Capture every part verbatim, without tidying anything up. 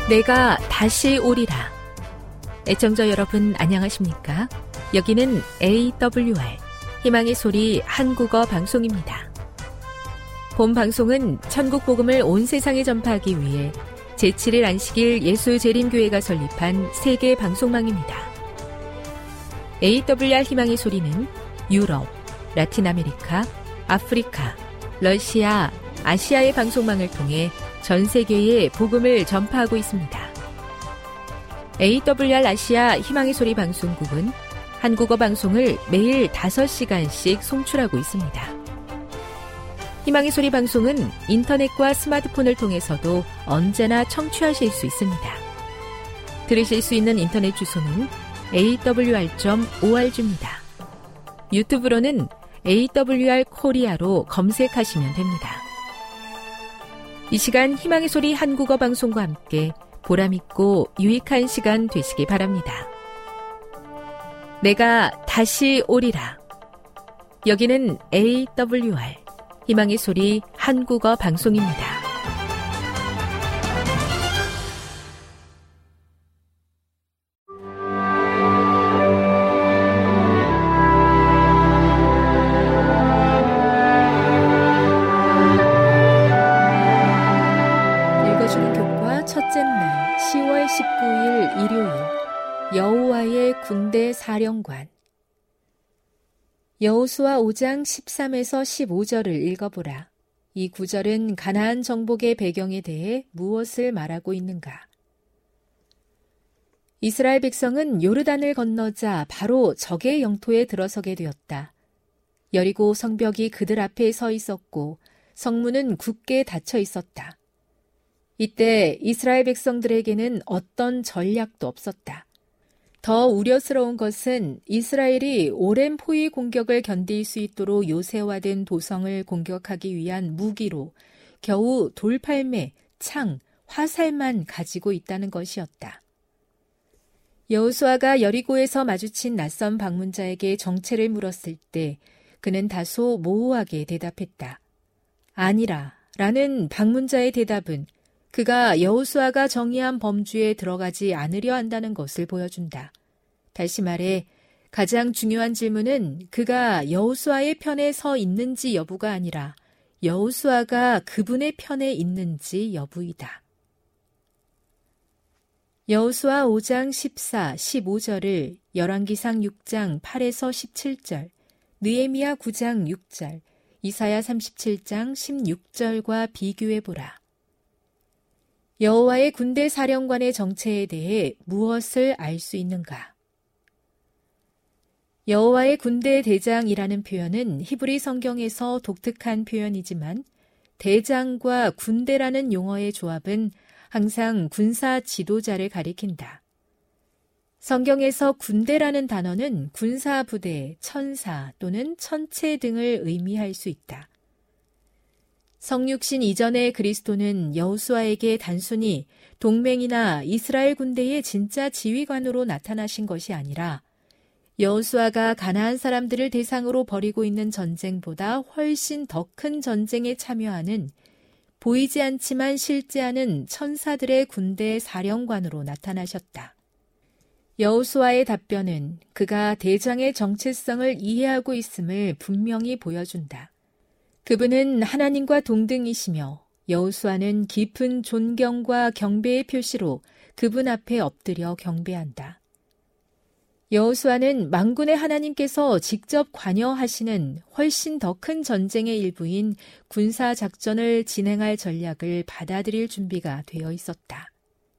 내가 다시 오리라. 애청자 여러분 안녕하십니까? 여기는 에이더블유알 희망의 소리 한국어 방송입니다. 본 방송은 천국 복음을 온 세상에 전파하기 위해 제칠 일 안식일 예수재림교회가 설립한 세계 방송망입니다. 에이더블유알 희망의 소리는 유럽, 라틴 아메리카, 아프리카, 러시아, 아시아의 방송망을 통해 전 세계에 복음을 전파하고 있습니다. 에이더블유알 아시아 희망의 소리 방송국은 한국어 방송을 매일 다섯 시간씩 송출하고 있습니다. 희망의 소리 방송은 인터넷과 스마트폰을 통해서도 언제나 청취하실 수 있습니다. 들으실 수 있는 인터넷 주소는 에이더블유알 닷 오알지입니다. 유튜브로는 에이더블유알 코리아로 검색하시면 됩니다. 이 시간 희망의 소리 한국어 방송과 함께 보람있고 유익한 시간 되시기 바랍니다. 내가 다시 오리라. 여기는 에이더블유알 희망의 소리 한국어 방송입니다. 첫째 날 시월 십구일 일요일 여호와의 군대 사령관. 여호수아 오장 십삼에서 십오절을 읽어보라. 이 구절은 가나안 정복의 배경에 대해 무엇을 말하고 있는가? 이스라엘 백성은 요르단을 건너자 바로 적의 영토에 들어서게 되었다. 여리고 성벽이 그들 앞에 서 있었고 성문은 굳게 닫혀 있었다. 이때 이스라엘 백성들에게는 어떤 전략도 없었다. 더 우려스러운 것은 이스라엘이 오랜 포위 공격을 견딜 수 있도록 요새화된 도성을 공격하기 위한 무기로 겨우 돌팔매, 창, 화살만 가지고 있다는 것이었다. 여호수아가 여리고에서 마주친 낯선 방문자에게 정체를 물었을 때 그는 다소 모호하게 대답했다. 아니라 라는 방문자의 대답은 그가 여호수아가 정의한 범주에 들어가지 않으려 한다는 것을 보여준다. 다시 말해 가장 중요한 질문은 그가 여호수아의 편에 서 있는지 여부가 아니라 여호수아가 그분의 편에 있는지 여부이다. 여호수아 오장 십사, 십오절을 열왕기상 육장 팔에서 십칠절, 느헤미야 구장 육절, 이사야 삼십칠장 십육절과 비교해보라. 여호와의 군대 사령관의 정체에 대해 무엇을 알 수 있는가? 여호와의 군대 대장이라는 표현은 히브리 성경에서 독특한 표현이지만 대장과 군대라는 용어의 조합은 항상 군사 지도자를 가리킨다. 성경에서 군대라는 단어는 군사 부대, 천사 또는 천체 등을 의미할 수 있다. 성육신 이전의 그리스도는 여호수아에게 단순히 동맹이나 이스라엘 군대의 진짜 지휘관으로 나타나신 것이 아니라 여호수아가 가나안 사람들을 대상으로 벌이고 있는 전쟁보다 훨씬 더 큰 전쟁에 참여하는 보이지 않지만 실제하는 천사들의 군대 사령관으로 나타나셨다. 여호수아의 답변은 그가 대장의 정체성을 이해하고 있음을 분명히 보여준다. 그분은 하나님과 동등이시며 여호수아는 깊은 존경과 경배의 표시로 그분 앞에 엎드려 경배한다. 여호수아는 만군의 하나님께서 직접 관여하시는 훨씬 더 큰 전쟁의 일부인 군사작전을 진행할 전략을 받아들일 준비가 되어 있었다.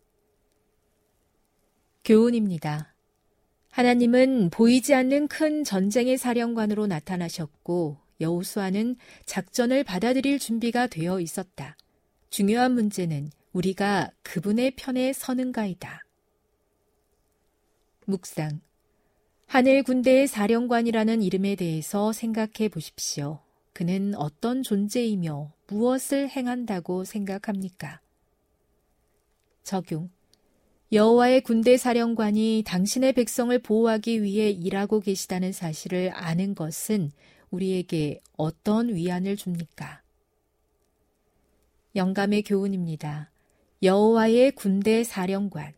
교훈입니다. 하나님은 보이지 않는 큰 전쟁의 사령관으로 나타나셨고 여호수아는 작전을 받아들일 준비가 되어 있었다. 중요한 문제는 우리가 그분의 편에 서는가이다. 묵상. 하늘 군대의 사령관이라는 이름에 대해서 생각해 보십시오. 그는 어떤 존재이며 무엇을 행한다고 생각합니까? 적용. 여호와의 군대 사령관이 당신의 백성을 보호하기 위해 일하고 계시다는 사실을 아는 것은 우리에게 어떤 위안을 줍니까? 영감의 교훈입니다. 여호와의 군대 사령관.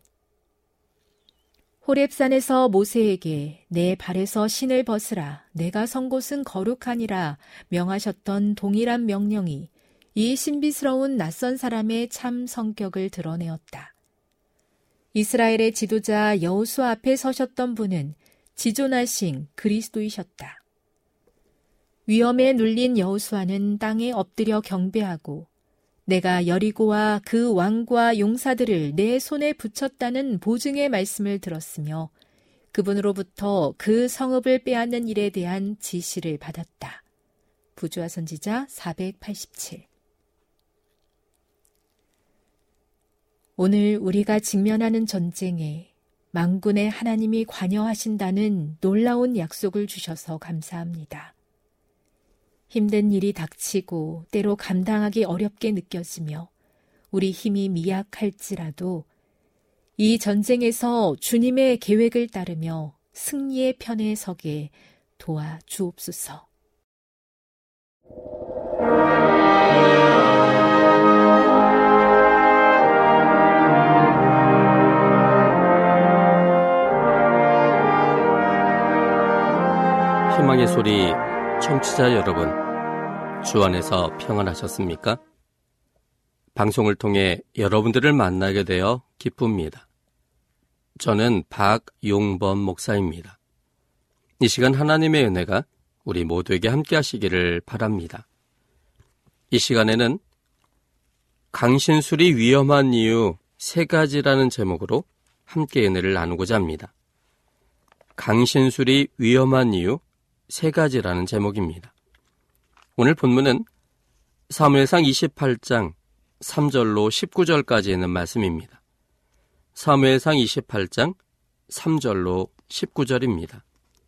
호렙산에서 모세에게 내 발에서 신을 벗으라, 내가 선 곳은 거룩하니라 명하셨던 동일한 명령이 이 신비스러운 낯선 사람의 참 성격을 드러내었다. 이스라엘의 지도자 여호수아 앞에 서셨던 분은 지존하신 그리스도이셨다. 위험에 눌린 여호수아는 땅에 엎드려 경배하고 내가 여리고와 그 왕과 용사들을 내 손에 붙였다는 보증의 말씀을 들었으며 그분으로부터 그 성읍을 빼앗는 일에 대한 지시를 받았다. 부조화 선지자 사백팔십칠. 오늘 우리가 직면하는 전쟁에 만군의 하나님이 관여하신다는 놀라운 약속을 주셔서 감사합니다. 힘든 일이 닥치고 때로 감당하기 어렵게 느껴지며 우리 힘이 미약할지라도 이 전쟁에서 주님의 계획을 따르며 승리의 편에 서게 도와주옵소서. 희망의 소리 청취자 여러분, 주 안에서 평안하셨습니까? 방송을 통해 여러분들을 만나게 되어 기쁩니다. 저는 박용범 목사입니다. 이 시간 하나님의 은혜가 우리 모두에게 함께 하시기를 바랍니다. 이 시간에는 강신술이 위험한 이유 세 가지라는 제목으로 함께 은혜를 나누고자 합니다. 강신술이 위험한 이유 세 가지라는 제목입니다. 오늘 본문은 사무엘상 이십팔 장 삼 절로 십구 절까지 있는 말씀입니다. 사무엘상 이십팔 장 삼 절로 십구 절입니다.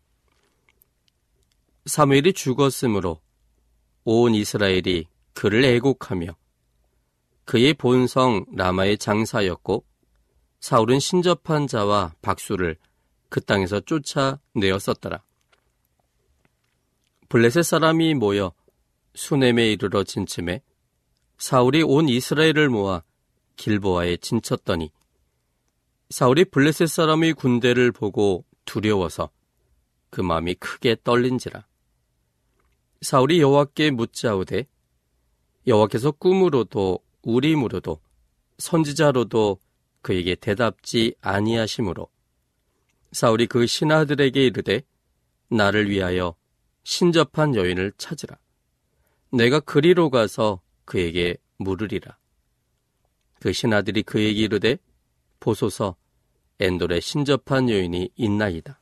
사무엘이 죽었으므로 온 이스라엘이 그를 애곡하며 그의 본성 라마의 장사였고 사울은 신접한 자와 박수를 그 땅에서 쫓아내었었더라. 블레셋 사람이 모여 수넴에 이르러 진침해 사울이 온 이스라엘을 모아 길보아에 진쳤더니 사울이 블레셋 사람의 군대를 보고 두려워서 그 마음이 크게 떨린지라. 사울이 여호와께 묻자오되 여호와께서 꿈으로도 우림으로도 선지자로도 그에게 대답지 아니하시므로 사울이 그 신하들에게 이르되 나를 위하여 신접한 여인을 찾으라. 내가 그리로 가서 그에게 물으리라. 그 신하들이 그에게 이르되 보소서 엔돌에 신접한 여인이 있나이다.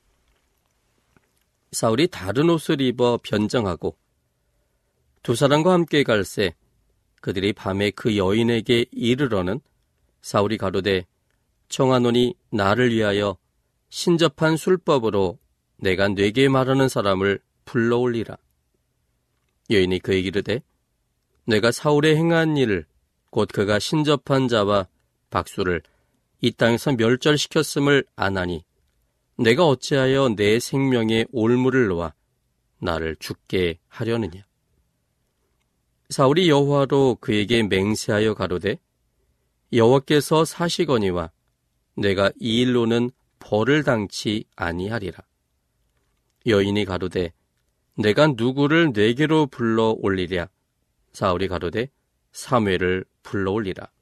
사울이 다른 옷을 입어 변장하고 두 사람과 함께 갈새 그들이 밤에 그 여인에게 이르러는 사울이 가로되 청하노니 나를 위하여 신접한 술법으로 내가 네게 말하는 사람을 불러올리라. 여인이 그에게 이르되 내가 사울의 행한 일 곧 그가 신접한 자와 박수를 이 땅에서 멸절시켰음을 아나니 내가 어찌하여 내 생명에 올무를 놓아 나를 죽게 하려느냐. 사울이 여호와로 그에게 맹세하여 가로되 여호와께서 사시거니와 내가 이 일로는 벌을 당치 아니하리라. 여인이 가로되 내가 누구를 내게로 불러 올리랴. 사울이 가로되 사무엘을 불러 올리라.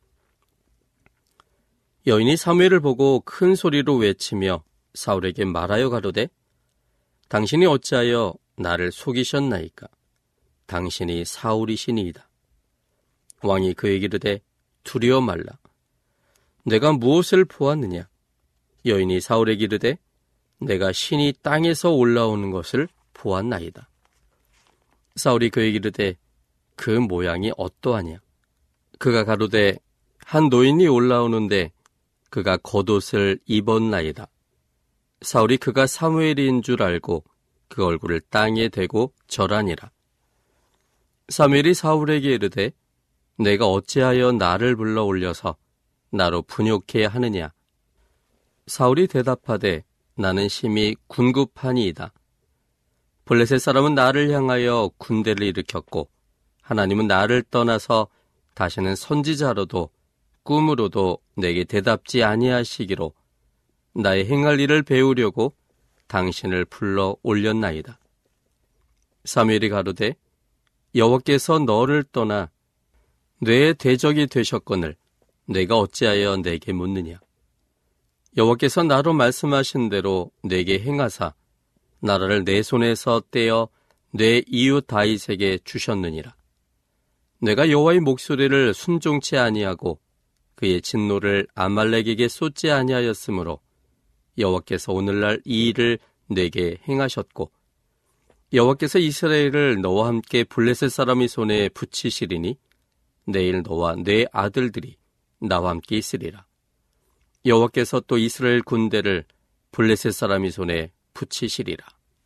여인이 사무엘을 보고 큰 소리로 외치며 사울에게 말하여 가로되 당신이 어찌하여 나를 속이셨나이까. 당신이 사울이시니이다. 왕이 그에게 이르되 두려워 말라. 내가 무엇을 보았느냐. 여인이 사울에게 이르되 내가 신이 땅에서 올라오는 것을 보았나이다. 사울이 그에게 이르되 그 모양이 어떠하냐. 그가 가로되 한 노인이 올라오는데 그가 겉옷을 입었나이다. 사울이 그가 사무엘인 줄 알고 그 얼굴을 땅에 대고 절하니라. 사무엘이 사울에게 이르되 내가 어찌하여 나를 불러 올려서 나로 분욕해 하느냐. 사울이 대답하되 나는 심히 군급하니이다. 블레셋 사람은 나를 향하여 군대를 일으켰고 하나님은 나를 떠나서 다시는 선지자로도 꿈으로도 내게 대답지 아니하시기로 나의 행할 일을 배우려고 당신을 불러 올렸나이다. 사무엘이 가로되 여호와께서 너를 떠나 내 대적이 되셨거늘 내가 어찌하여 내게 묻느냐. 여호와께서 나로 말씀하신 대로 내게 행하사 나라를 내 손에서 떼어 내 이웃 다윗에게 주셨느니라. 내가 여호와의 목소리를 순종치 아니하고 그의 진노를 아말렉에게 쏟지 아니하였으므로 여호와께서 오늘날 이 일을 내게 행하셨고 여호와께서 이스라엘을 너와 함께 블레셋 사람의 손에 붙이시리니 내일 너와 내 아들들이 나와 함께 있으리라. 여호와께서 또 이스라엘 군대를 블레셋 사람의 손에 붙이시리라.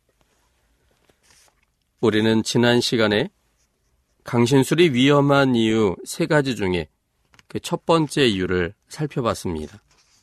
우리는 지난 시간에 강신술이 위험한 이유 세 가지 중에 그 첫 번째 이유를 살펴봤습니다.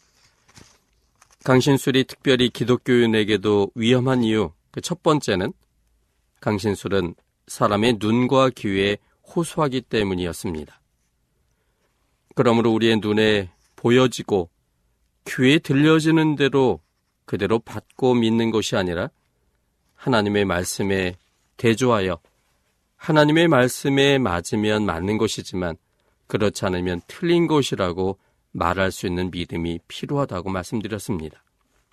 강신술이 특별히 기독교인에게도 위험한 이유 그 첫 번째는 강신술은 사람의 눈과 귀에 호소하기 때문이었습니다. 그러므로 우리의 눈에 보여지고 귀에 들려지는 대로 그대로 받고 믿는 것이 아니라 하나님의 말씀에 대조하여 하나님의 말씀에 맞으면 맞는 것이지만 그렇지 않으면 틀린 것이라고 말할 수 있는 믿음이 필요하다고 말씀드렸습니다.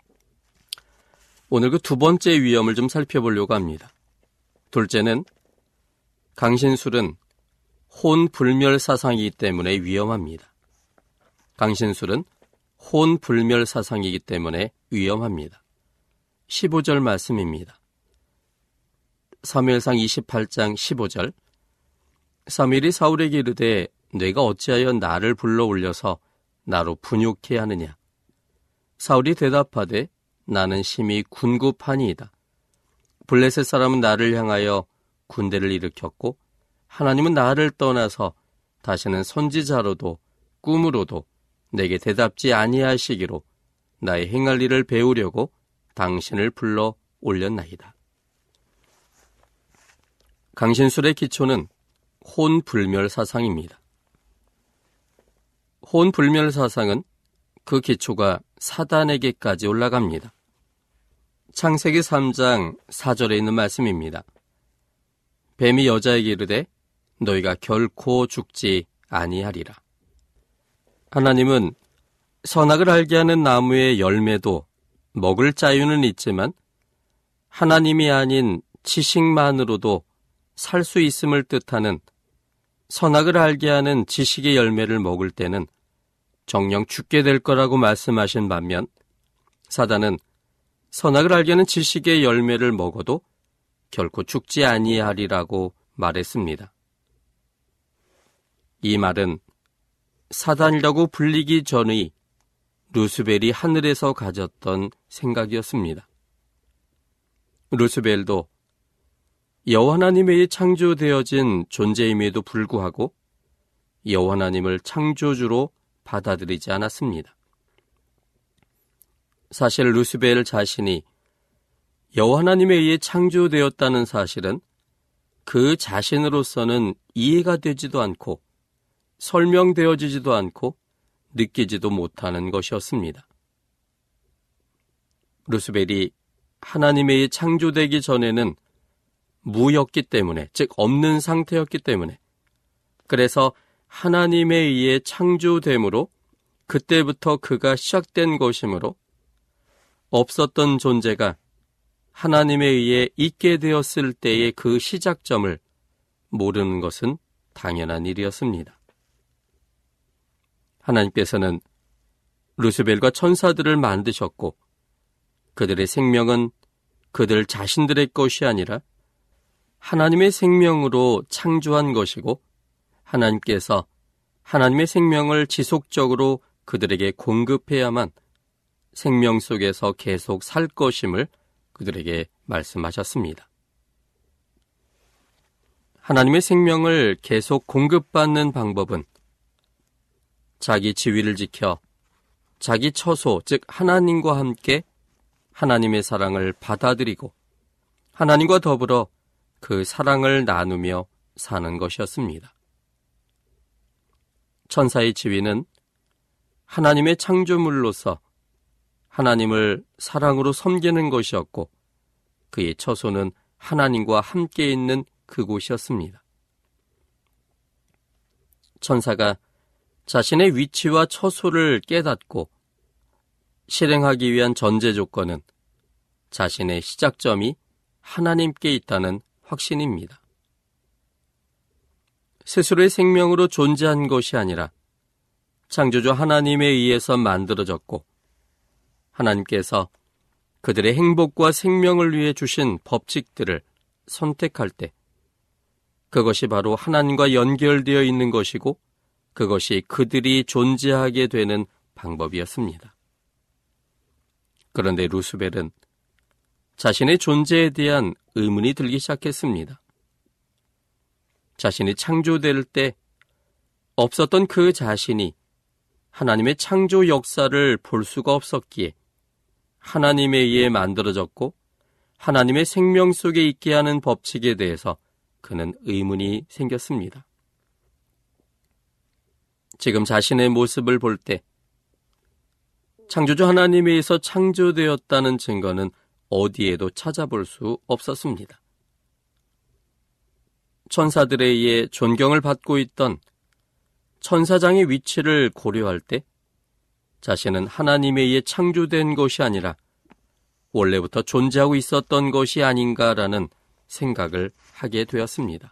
오늘 그 두 번째 위험을 좀 살펴보려고 합니다. 둘째는 강신술은 혼불멸 사상이기 때문에 위험합니다. 강신술은 혼불멸 사상이기 때문에 위험합니다. 십오 절 말씀입니다. 사무엘상 이십팔 장 십오 절 사무엘이 사울에게 이르되 내가 어찌하여 나를 불러 올려서 나로 분욕케 하느냐. 사울이 대답하되 나는 심히 군굽하니이다. 블레셋 사람은 나를 향하여 군대를 일으켰고 하나님은 나를 떠나서 다시는 선지자로도 꿈으로도 내게 대답지 아니하시기로 나의 행할 일을 배우려고 당신을 불러 올렸나이다. 강신술의 기초는 혼불멸 사상입니다. 혼불멸 사상은 그 기초가 사단에게까지 올라갑니다. 창세기 삼 장 사 절에 있는 말씀입니다. 뱀이 여자에게 이르되 너희가 결코 죽지 아니하리라. 하나님은 선악을 알게 하는 나무의 열매도 먹을 자유는 있지만 하나님이 아닌 지식만으로도 살 수 있음을 뜻하는 선악을 알게 하는 지식의 열매를 먹을 때는 정녕 죽게 될 거라고 말씀하신 반면 사단은 선악을 알게 하는 지식의 열매를 먹어도 결코 죽지 아니하리라고 말했습니다. 이 말은 사단이라고 불리기 전의 루스벨이 하늘에서 가졌던 생각이었습니다. 루스벨도 여호와 하나님에 의해 창조되어진 존재임에도 불구하고 여호와 하나님을 창조주로 받아들이지 않았습니다. 사실 루스벨 자신이 여호와 하나님에 의해 창조되었다는 사실은 그 자신으로서는 이해가 되지도 않고 설명되어지지도 않고 느끼지도 못하는 것이었습니다. 루스벨이 하나님에 의해 창조되기 전에는 무였기 때문에, 즉 없는 상태였기 때문에, 그래서 하나님에 의해 창조됨으로 그때부터 그가 시작된 것이므로 없었던 존재가 하나님에 의해 있게 되었을 때의 그 시작점을 모르는 것은 당연한 일이었습니다. 하나님께서는 루스벨과 천사들을 만드셨고 그들의 생명은 그들 자신들의 것이 아니라 하나님의 생명으로 창조한 것이고 하나님께서 하나님의 생명을 지속적으로 그들에게 공급해야만 생명 속에서 계속 살 것임을 그들에게 말씀하셨습니다. 하나님의 생명을 계속 공급받는 방법은 자기 지위를 지켜 자기 처소, 즉 하나님과 함께 하나님의 사랑을 받아들이고 하나님과 더불어 그 사랑을 나누며 사는 것이었습니다. 천사의 지위는 하나님의 창조물로서 하나님을 사랑으로 섬기는 것이었고 그의 처소는 하나님과 함께 있는 그곳이었습니다. 천사가 자신의 위치와 처소를 깨닫고 실행하기 위한 전제 조건은 자신의 시작점이 하나님께 있다는 확신입니다. 스스로의 생명으로 존재한 것이 아니라 창조주 하나님에 의해서 만들어졌고 하나님께서 그들의 행복과 생명을 위해 주신 법칙들을 선택할 때 그것이 바로 하나님과 연결되어 있는 것이고 그것이 그들이 존재하게 되는 방법이었습니다. 그런데 루스벨은 자신의 존재에 대한 의문이 들기 시작했습니다. 자신이 창조될 때 없었던 그 자신이 하나님의 창조 역사를 볼 수가 없었기에 하나님에 의해 만들어졌고 하나님의 생명 속에 있게 하는 법칙에 대해서 그는 의문이 생겼습니다. 지금 자신의 모습을 볼 때 창조주 하나님에 의해서 창조되었다는 증거는 어디에도 찾아볼 수 없었습니다. 천사들에 의해 존경을 받고 있던 천사장의 위치를 고려할 때 자신은 하나님에 의해 창조된 것이 아니라 원래부터 존재하고 있었던 것이 아닌가라는 생각을 하게 되었습니다.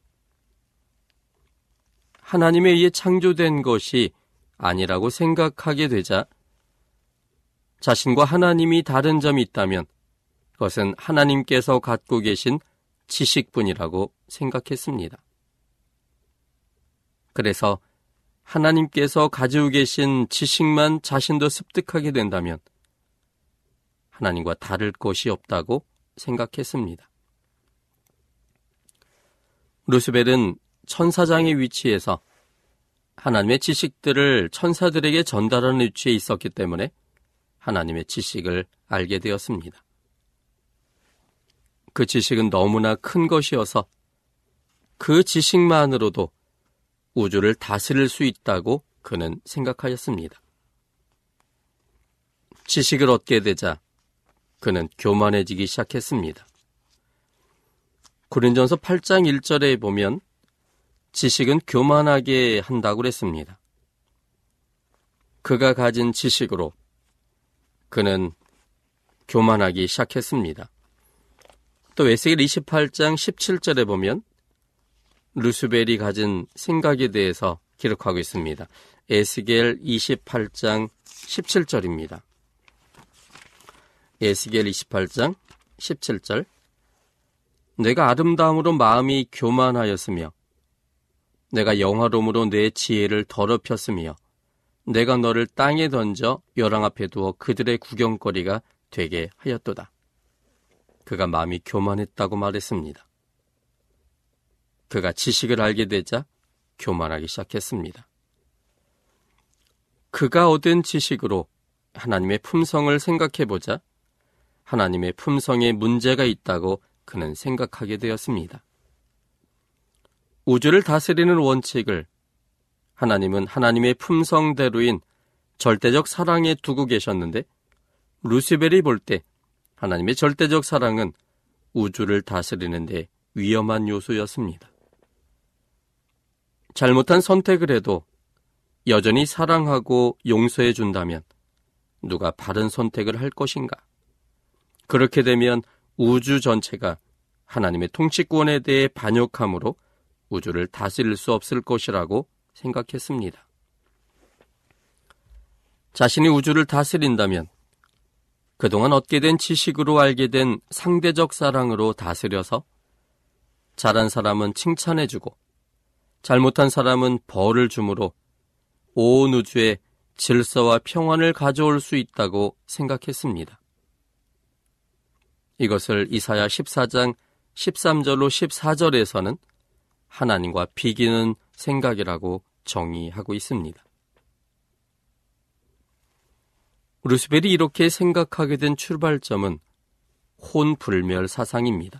하나님에 의해 창조된 것이 아니라고 생각하게 되자 자신과 하나님이 다른 점이 있다면 그것은 하나님께서 갖고 계신 지식뿐이라고 생각했습니다. 그래서 하나님께서 가지고 계신 지식만 자신도 습득하게 된다면 하나님과 다를 것이 없다고 생각했습니다. 루스벨은 천사장의 위치에서 하나님의 지식들을 천사들에게 전달하는 위치에 있었기 때문에 하나님의 지식을 알게 되었습니다. 그 지식은 너무나 큰 것이어서 그 지식만으로도 우주를 다스릴 수 있다고 그는 생각하였습니다. 지식을 얻게 되자 그는 교만해지기 시작했습니다. 고린전서 팔 장 일 절에 보면 지식은 교만하게 한다고 그랬습니다. 그가 가진 지식으로 그는 교만하기 시작했습니다. 또 에스겔 이십팔 장 십칠 절에 보면 루스벨이 가진 생각에 대해서 기록하고 있습니다. 에스겔 이십팔 장 십칠 절입니다. 에스겔 이십팔 장 십칠 절 내가 아름다움으로 마음이 교만하였으며 내가 영화로움으로 내 지혜를 더럽혔으며 내가 너를 땅에 던져 열왕 앞에 두어 그들의 구경거리가 되게 하였도다. 그가 마음이 교만했다고 말했습니다. 그가 지식을 알게 되자 교만하기 시작했습니다. 그가 얻은 지식으로 하나님의 품성을 생각해보자 하나님의 품성에 문제가 있다고 그는 생각하게 되었습니다. 우주를 다스리는 원칙을 하나님은 하나님의 품성대로인 절대적 사랑에 두고 계셨는데 루스벨이 볼 때 하나님의 절대적 사랑은 우주를 다스리는 데 위험한 요소였습니다. 잘못한 선택을 해도 여전히 사랑하고 용서해 준다면 누가 바른 선택을 할 것인가? 그렇게 되면 우주 전체가 하나님의 통치권에 대해 반역함으로 우주를 다스릴 수 없을 것이라고 생각했습니다. 자신이 우주를 다스린다면 그동안 얻게 된 지식으로 알게 된 상대적 사랑으로 다스려서 잘한 사람은 칭찬해주고 잘못한 사람은 벌을 주므로 온 우주에 질서와 평안을 가져올 수 있다고 생각했습니다. 이것을 이사야 십사 장 십삼 절로 십사 절에서는 하나님과 비기는 생각이라고 정의하고 있습니다. 루스벨이 이렇게 생각하게 된 출발점은 혼불멸 사상입니다.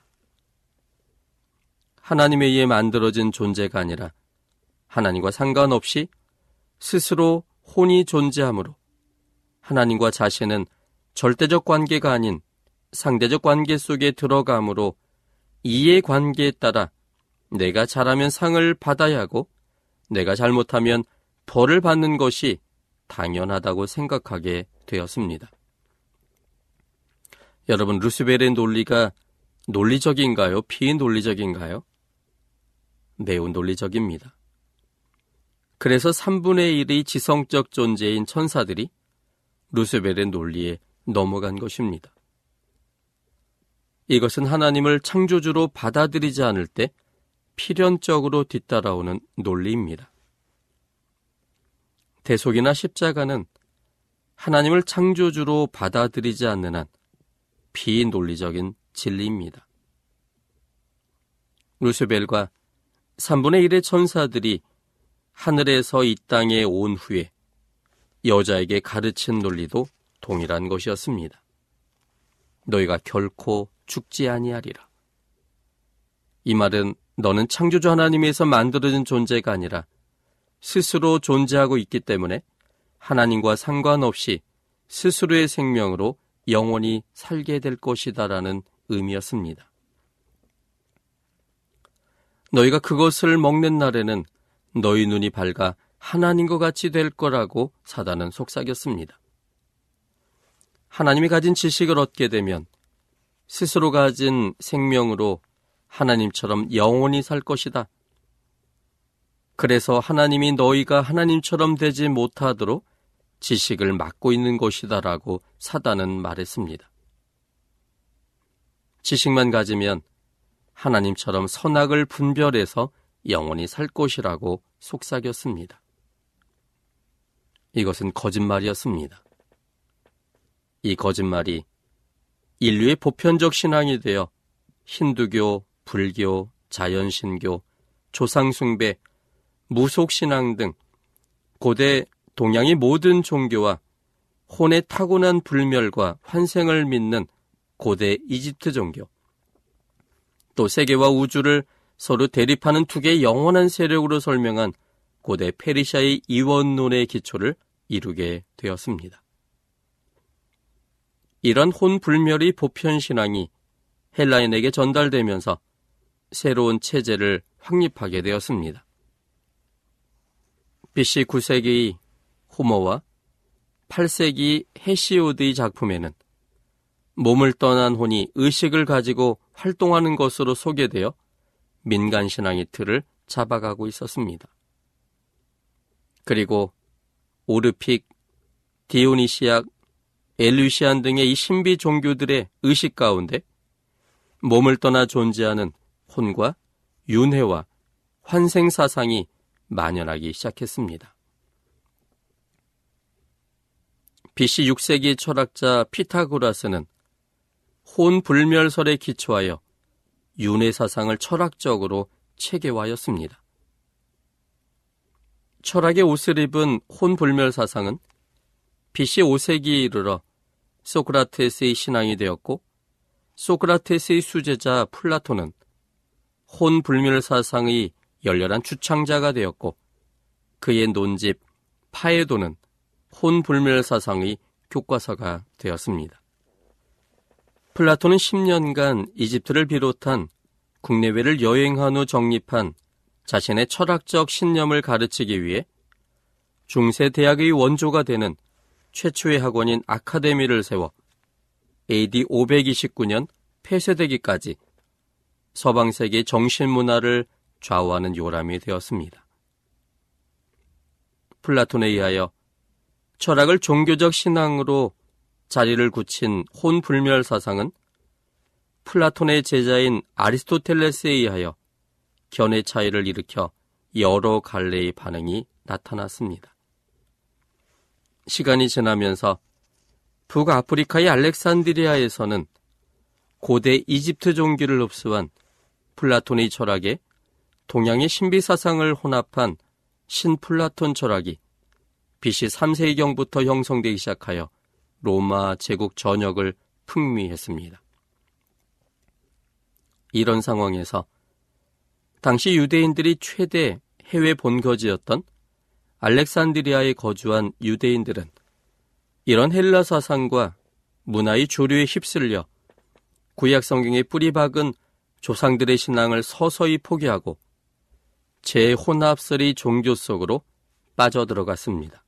하나님에 의해 만들어진 존재가 아니라 하나님과 상관없이 스스로 혼이 존재하므로 하나님과 자신은 절대적 관계가 아닌 상대적 관계 속에 들어가므로 이해 관계에 따라 내가 잘하면 상을 받아야 하고 내가 잘못하면 벌을 받는 것이 당연하다고 생각하게 되었습니다. 여러분, 루스벨의 논리가 논리적인가요? 비논리적인가요? 매우 논리적입니다. 그래서 삼분의 일의 지성적 존재인 천사들이 루스벨의 논리에 넘어간 것입니다. 이것은 하나님을 창조주로 받아들이지 않을 때 필연적으로 뒤따라오는 논리입니다. 대속이나 십자가는 하나님을 창조주로 받아들이지 않는 한 비논리적인 진리입니다. 루스벨과 삼분의 일의 천사들이 하늘에서 이 땅에 온 후에 여자에게 가르친 논리도 동일한 것이었습니다. 너희가 결코 죽지 아니하리라. 이 말은 너는 창조주 하나님에서 만들어진 존재가 아니라 스스로 존재하고 있기 때문에 하나님과 상관없이 스스로의 생명으로 영원히 살게 될 것이다라는 의미였습니다. 너희가 그것을 먹는 날에는 너희 눈이 밝아 하나님과 같이 될 거라고 사단은 속삭였습니다. 하나님이 가진 지식을 얻게 되면 스스로 가진 생명으로 하나님처럼 영원히 살 것이다. 그래서 하나님이 너희가 하나님처럼 되지 못하도록 지식을 막고 있는 것이다라고 사단은 말했습니다. 지식만 가지면 하나님처럼 선악을 분별해서 영원히 살 것이라고 속삭였습니다. 이것은 거짓말이었습니다. 이 거짓말이 인류의 보편적 신앙이 되어 힌두교, 불교, 자연신교, 조상숭배, 무속신앙 등 고대 동양의 모든 종교와 혼의 타고난 불멸과 환생을 믿는 고대 이집트 종교, 또 세계와 우주를 서로 대립하는 두 개의 영원한 세력으로 설명한 고대 페르시아의 이원론의 기초를 이루게 되었습니다. 이런 혼불멸의 보편신앙이 헬라인에게 전달되면서 새로운 체제를 확립하게 되었습니다. 비씨 구 세기의 호머와 팔 세기 헤시오드의 작품에는 몸을 떠난 혼이 의식을 가지고 활동하는 것으로 소개되어 민간신앙의 틀을 잡아가고 있었습니다. 그리고 오르픽, 디오니시악, 엘루시안 등의 이 신비 종교들의 의식 가운데 몸을 떠나 존재하는 혼과 윤회와 환생 사상이 만연하기 시작했습니다. 비씨 육 세기 철학자 피타고라스는 혼불멸설에 기초하여 윤회 사상을 철학적으로 체계화하였습니다. 철학의 옷을 입은 혼불멸 사상은 비씨 오 세기에 이르러 소크라테스의 신앙이 되었고, 소크라테스의 수제자 플라톤은 혼불멸 사상의 열렬한 주창자가 되었고, 그의 논집 파에도는 혼불멸 사상의 교과서가 되었습니다. 플라톤은 십 년간 이집트를 비롯한 국내외를 여행한 후 정립한 자신의 철학적 신념을 가르치기 위해 중세 대학의 원조가 되는 최초의 학원인 아카데미를 세워 에이디 오백이십구 년 폐쇄되기까지 서방 세계의 정신문화를 좌우하는 요람이 되었습니다. 플라톤에 의하여 철학을 종교적 신앙으로 자리를 굳힌 혼불멸 사상은 플라톤의 제자인 아리스토텔레스에 의하여 견해 차이를 일으켜 여러 갈래의 반응이 나타났습니다. 시간이 지나면서 북아프리카의 알렉산드리아에서는 고대 이집트 종교를 흡수한 플라톤의 철학에 동양의 신비 사상을 혼합한 신플라톤 철학이 비씨 삼 세기경부터 형성되기 시작하여 로마 제국 전역을 풍미했습니다. 이런 상황에서 당시 유대인들이 최대 해외 본거지였던 알렉산드리아에 거주한 유대인들은 이런 헬라 사상과 문화의 조류에 휩쓸려 구약 성경에 뿌리박은 조상들의 신앙을 서서히 포기하고 재혼합설의 종교 속으로 빠져들어갔습니다.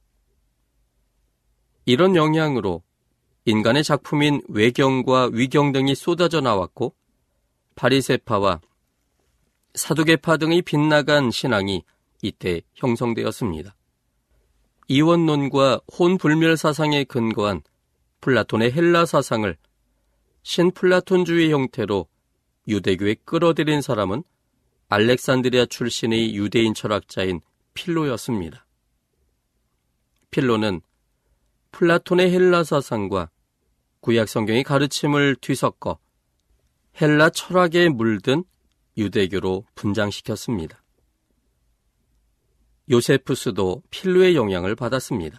이런 영향으로 인간의 작품인 외경과 위경 등이 쏟아져 나왔고 바리새파와 사두개파 등의 빗나간 신앙이 이때 형성되었습니다. 이원론과 혼불멸 사상에 근거한 플라톤의 헬라 사상을 신플라톤주의 형태로 유대교에 끌어들인 사람은 알렉산드리아 출신의 유대인 철학자인 필로였습니다. 필로는 플라톤의 헬라 사상과 구약 성경의 가르침을 뒤섞어 헬라 철학에 물든 유대교로 분장시켰습니다. 요세푸스도 필로의 영향을 받았습니다.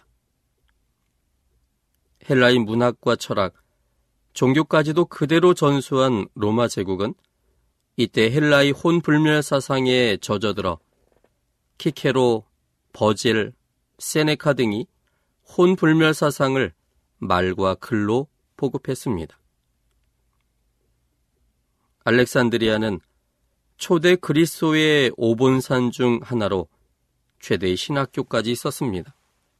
헬라의 문학과 철학, 종교까지도 그대로 전수한 로마 제국은 이때 헬라의 혼불멸 사상에 젖어들어 키케로, 버질, 세네카 등이 혼불멸 사상을 말과 글로 보급했습니다. 알렉산드리아는 초대 그리스도의 오본산 중 하나로 최대의 신학교까지 있었습니다.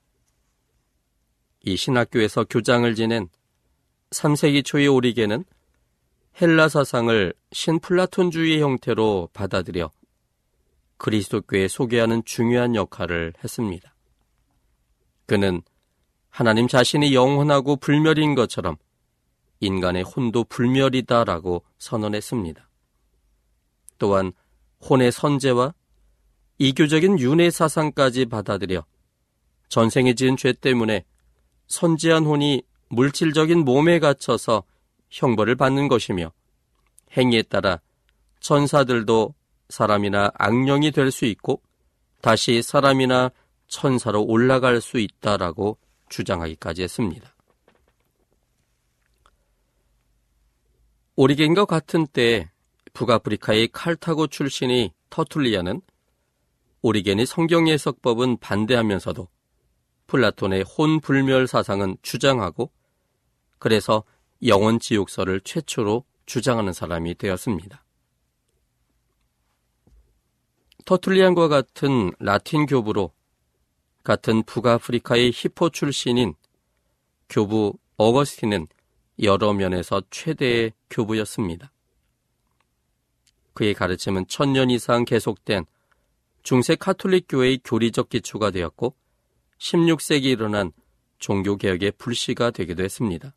이 신학교에서 교장을 지낸 삼 세기 초의 오리게는 헬라 사상을 신플라톤주의 형태로 받아들여 그리스도교에 소개하는 중요한 역할을 했습니다. 그는 하나님 자신이 영원하고 불멸인 것처럼 인간의 혼도 불멸이다라고 선언했습니다. 또한 혼의 선제와 이교적인 윤회 사상까지 받아들여 전생에 지은 죄 때문에 선지한 혼이 물질적인 몸에 갇혀서 형벌을 받는 것이며 행위에 따라 천사들도 사람이나 악령이 될 수 있고 다시 사람이나 천사로 올라갈 수 있다라고 주장하기까지 했습니다. 오리겐과 같은 때 북아프리카의 칼타고 출신의 터툴리안은 오리겐의 성경 해석법은 반대하면서도 플라톤의 혼불멸 사상은 주장하고 그래서 영원지옥설을 최초로 주장하는 사람이 되었습니다. 터툴리안과 같은 라틴 교부로 같은 북아프리카의 히포 출신인 교부 어거스틴은 여러 면에서 최대의 교부였습니다. 그의 가르침은 천년 이상 계속된 중세 카톨릭 교회의 교리적 기초가 되었고 십육 세기에 일어난 종교개혁의 불씨가 되기도 했습니다.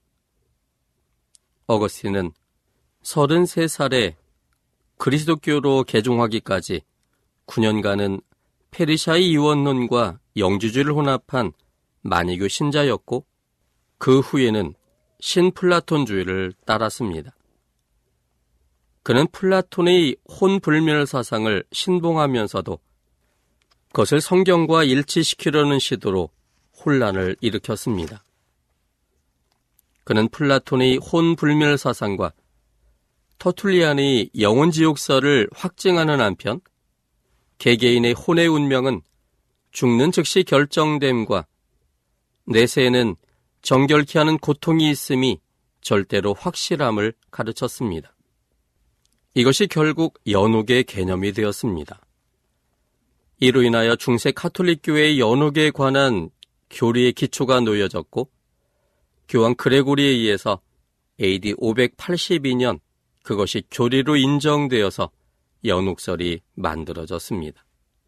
어거스틴은 서른세 살에 그리스도교로 개종하기까지 구 년간은 페르시아의 이원론과 영주주의를 혼합한 만이교 신자였고 그 후에는 신플라톤주의를 따랐습니다. 그는 플라톤의 혼불멸 사상을 신봉하면서도 그것을 성경과 일치시키려는 시도로 혼란을 일으켰습니다. 그는 플라톤의 혼불멸 사상과 터툴리안의 영원지옥설을 확증하는 한편 개개인의 혼의 운명은 죽는 즉시 결정됨과 내세에는 정결케 하는 고통이 있음이 절대로 확실함을 가르쳤습니다. 이것이 결국 연옥의 개념이 되었습니다. 이로 인하여 중세 카톨릭 교회의 연옥에 관한 교리의 기초가 놓여졌고 교황 그레고리에 의해서 에이디 오백팔십이 년 그것이 교리로 인정되어서 연옥설이 만들어졌습니다.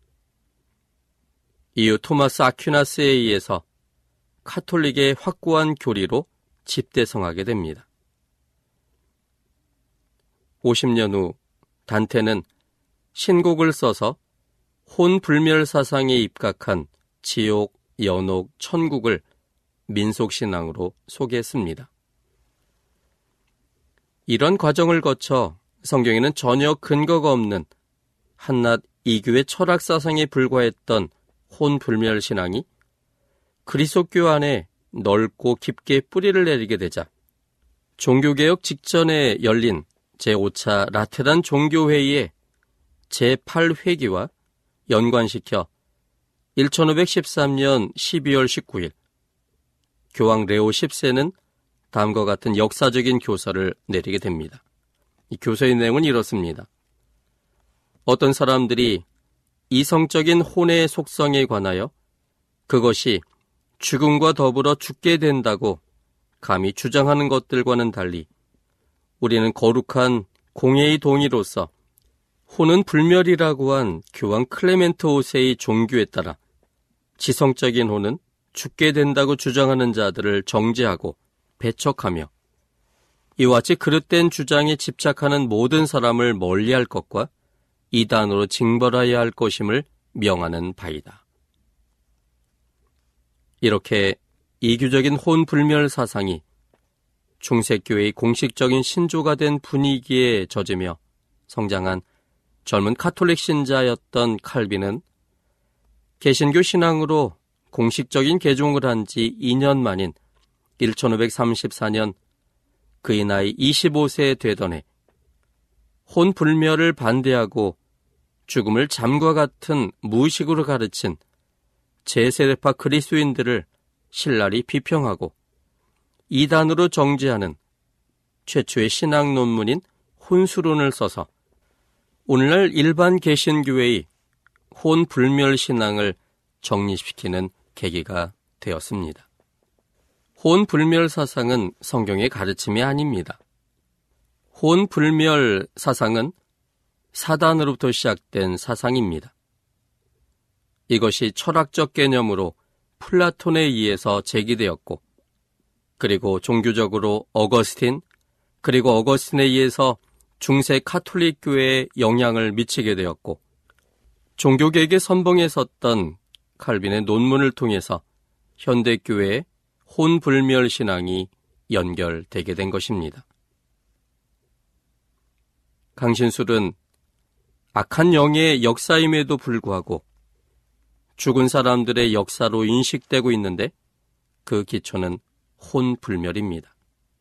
이후 토마스 아퀴나스에 의해서 카톨릭의 확고한 교리로 집대성하게 됩니다. 오십 년 후 단테는 신곡을 써서 혼불멸 사상에 입각한 지옥, 연옥, 천국을 민속신앙으로 소개했습니다. 이런 과정을 거쳐 성경에는 전혀 근거가 없는 한낱 이교의 철학사상에 불과했던 혼불멸 신앙이 그리스도교 안에 넓고 깊게 뿌리를 내리게 되자 종교개혁 직전에 열린 제오 차 라테란 종교회의의 제팔 회기와 연관시켜 천오백십삼 년 십이월 십구일 교황 레오 십 세는 다음과 같은 역사적인 교서를 내리게 됩니다. 이 교서의 내용은 이렇습니다. 어떤 사람들이 이성적인 혼의 속성에 관하여 그것이 죽음과 더불어 죽게 된다고 감히 주장하는 것들과는 달리 우리는 거룩한 공예의 동의로서 혼은 불멸이라고 한 교황 클레멘트 오 세의 종교에 따라 지성적인 혼은 죽게 된다고 주장하는 자들을 정죄하고 배척하며 이와 같이 그릇된 주장에 집착하는 모든 사람을 멀리할 것과 이단으로 징벌하여야 할 것임을 명하는 바이다. 이렇게 이규적인 혼불멸 사상이 중세교회의 공식적인 신조가 된 분위기에 젖으며 성장한 젊은 카톨릭 신자였던 칼빈은 개신교 신앙으로 공식적인 개종을 한 지 이 년 만인 천오백삼십사 년 그의 나이 이십오 세 되던 해 혼불멸을 반대하고 죽음을 잠과 같은 무의식으로 가르친 제세례파 그리스도인들을 신랄히 비평하고 이단으로 정죄하는 최초의 신학 논문인 혼수론을 써서 오늘날 일반 개신교회의 혼불멸 신앙을 정립시키는 계기가 되었습니다. 혼불멸 사상은 성경의 가르침이 아닙니다. 혼불멸 사상은 사단으로부터 시작된 사상입니다. 이것이 철학적 개념으로 플라톤에 의해서 제기되었고 그리고 종교적으로 어거스틴 그리고 어거스틴에 의해서 중세 카톨릭 교회에 영향을 미치게 되었고 종교개혁의 선봉에 섰던 칼빈의 논문을 통해서 현대교회의 혼불멸 신앙이 연결되게 된 것입니다. 강신술은 악한 영의 역사임에도 불구하고 죽은 사람들의 역사로 인식되고 있는데 그 기초는 혼불멸입니다.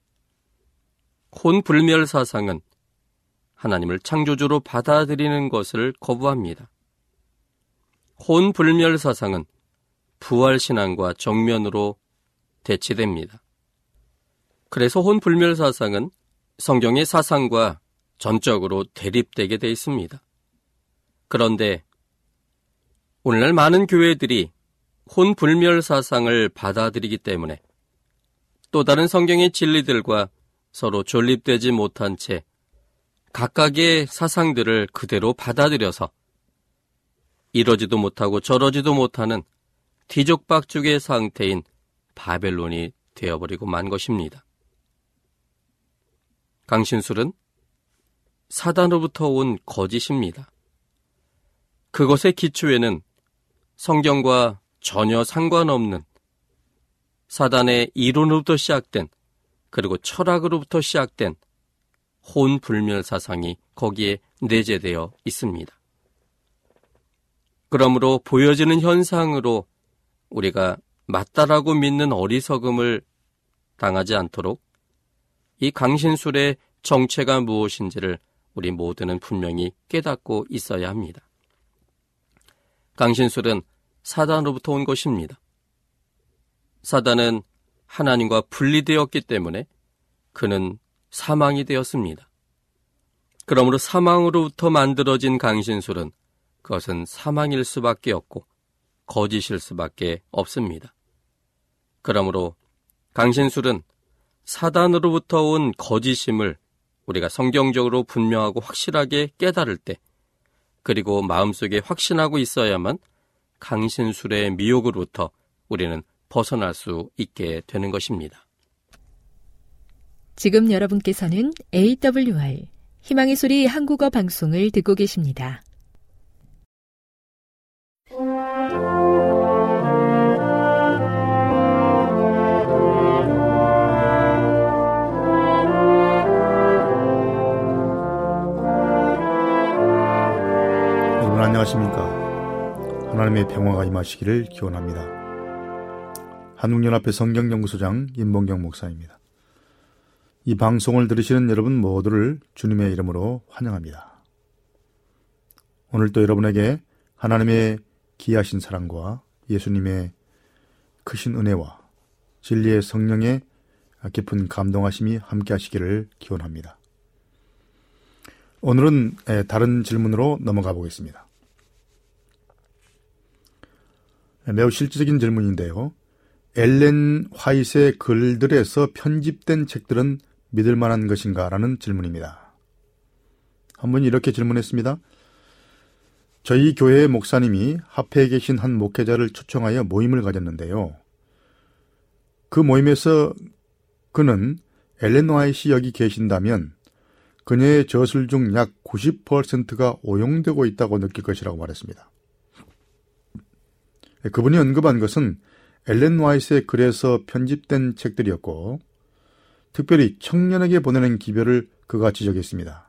혼불멸 사상은 하나님을 창조주로 받아들이는 것을 거부합니다. 혼불멸 사상은 부활신앙과 정면으로 대치됩니다. 그래서 혼불멸 사상은 성경의 사상과 전적으로 대립되게 돼 있습니다. 그런데 오늘날 많은 교회들이 혼불멸 사상을 받아들이기 때문에 또 다른 성경의 진리들과 서로 존립되지 못한 채 각각의 사상들을 그대로 받아들여서 이러지도 못하고 저러지도 못하는 뒤죽박죽의 상태인 바벨론이 되어버리고 만 것입니다. 강신술은 사단으로부터 온 거짓입니다. 그것의 기초에는 성경과 전혀 상관없는 사단의 이론으로부터 시작된 그리고 철학으로부터 시작된 혼불멸 사상이 거기에 내재되어 있습니다. 그러므로 보여지는 현상으로 우리가 맞다라고 믿는 어리석음을 당하지 않도록 이 강신술의 정체가 무엇인지를 우리 모두는 분명히 깨닫고 있어야 합니다. 강신술은 사단으로부터 온 것입니다. 사단은 하나님과 분리되었기 때문에 그는 사망이 되었습니다. 그러므로 사망으로부터 만들어진 강신술은 그것은 사망일 수밖에 없고 거짓일 수밖에 없습니다. 그러므로 강신술은 사단으로부터 온 거짓임을 우리가 성경적으로 분명하고 확실하게 깨달을 때 그리고 마음속에 확신하고 있어야만 강신술의 미혹으로부터 우리는 벗어날 수 있게 되는 것입니다. 지금 여러분께서는 에이더블유알 희망의 소리 한국어 방송을 듣고 계십니다. 여러분 안녕하십니까? 하나님의 평화가 임하시기를 기원합니다. 한국연합회 성경연구소장 임봉경 목사입니다. 이 방송을 들으시는 여러분 모두를 주님의 이름으로 환영합니다. 오늘도 여러분에게 하나님의 귀하신 사랑과 예수님의 크신 은혜와 진리의 성령의 깊은 감동하심이 함께 하시기를 기원합니다. 오늘은 다른 질문으로 넘어가 보겠습니다. 매우 실질적인 질문인데요. 엘렌 화이트의 글들에서 편집된 책들은 믿을 만한 것인가? 라는 질문입니다. 한 분이 이렇게 질문했습니다. 저희 교회의 목사님이 합회에 계신 한 목회자를 초청하여 모임을 가졌는데요. 그 모임에서 그는 엘렌 화이트 여기 계신다면 그녀의 저술 중 약 구십 퍼센트가 오용되고 있다고 느낄 것이라고 말했습니다. 그분이 언급한 것은 엘렌 화이트의 글에서 편집된 책들이었고 특별히 청년에게 보내는 기별을 그가 지적했습니다.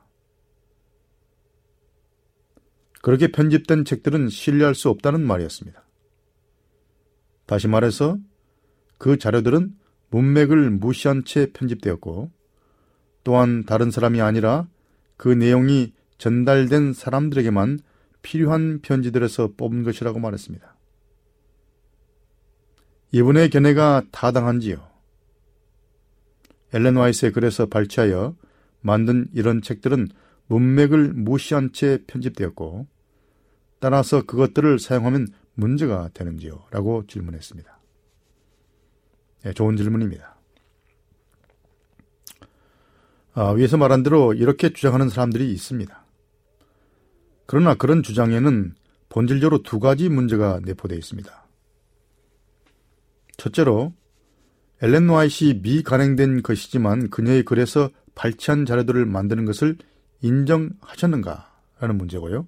그렇게 편집된 책들은 신뢰할 수 없다는 말이었습니다. 다시 말해서 그 자료들은 문맥을 무시한 채 편집되었고 또한 다른 사람이 아니라 그 내용이 전달된 사람들에게만 필요한 편지들에서 뽑은 것이라고 말했습니다. 이분의 견해가 타당한지요? 엘렌 화이트의 글에서 발췌하여 만든 이런 책들은 문맥을 무시한 채 편집되었고 따라서 그것들을 사용하면 문제가 되는지요? 라고 질문했습니다. 네, 좋은 질문입니다. 아, 위에서 말한 대로 이렇게 주장하는 사람들이 있습니다. 그러나 그런 주장에는 본질적으로 두 가지 문제가 내포되어 있습니다. 첫째로 엘렌 화이트이 미간행된 것이지만 그녀의 글에서 발췌한 자료들을 만드는 것을 인정하셨는가? 라는 문제고요.